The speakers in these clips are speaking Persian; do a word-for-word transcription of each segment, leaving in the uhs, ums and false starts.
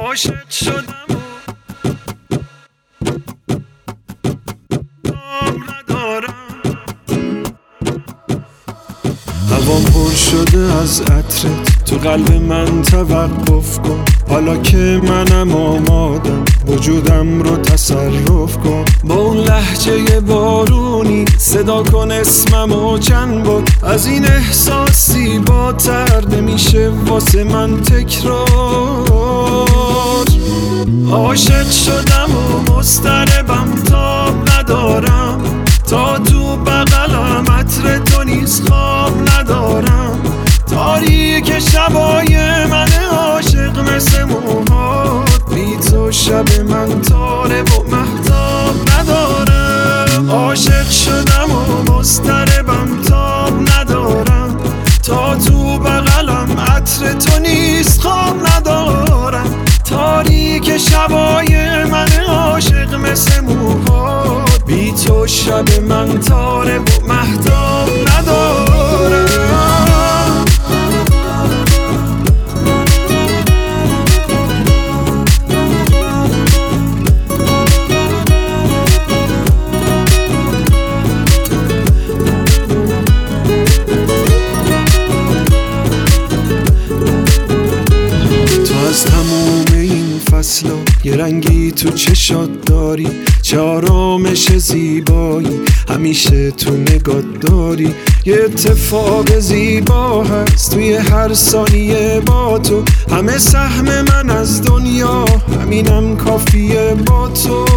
عاشق شدم و تاب ندارم. هوام پر شده از عطرت، تو قلب من توقف کن. حالا که منم آمادم، وجودم رو تصرف کن. با اون لهجه بارونی صدا کن اسمم و چند بار. از این احساسی باتر نمیشه واسه من تکرار. عاشق شدم و مضطربم، تاب ندارم. تا تو بغلم عطر تو نیز خواب ندارم. تاریک شبای من عاشق مثل موهات، بی تو شب من تاره و مهتاب ندارم. عاشق شدم و مضطربم، تاب ندارم. تا تو بغلم عطر تو نیز خواب ندارم. تاریک شبای من عاشق مثل موهات، بی تو شب من تاره و مهتاب ندارم. از تموم این فصلا یه رنگی تو چشات داری، چه آرامش زیبایی همیشه تو نگات داری. یه اتفاق زیبا هست توی هر ثانیه با تو، همه سهم من از دنیا همینم کافیه با تو.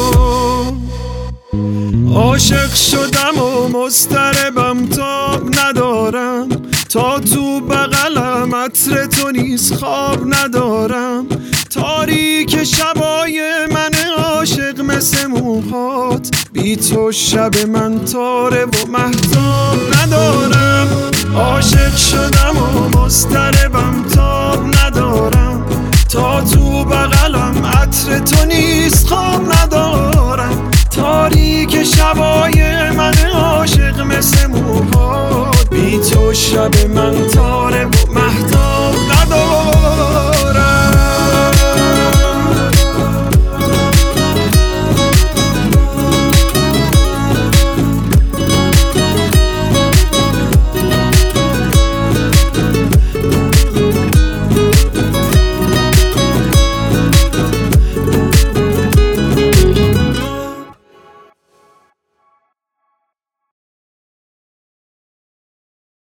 عاشق شدم و مضطربم، تاب ندارم. تا تو بغلم عطر تو نیز خواب ندارم. تاریک شبای من عاشق مثل موهات، بی تو شب من تاره و مهتاب ندارم. عاشق شدم و مضطربم، تاب ندارم. تا تو بغلم عطر تو نیز خواب ندارم. تاریک شبای من عاشق مثل موهات، بی تو شب من تا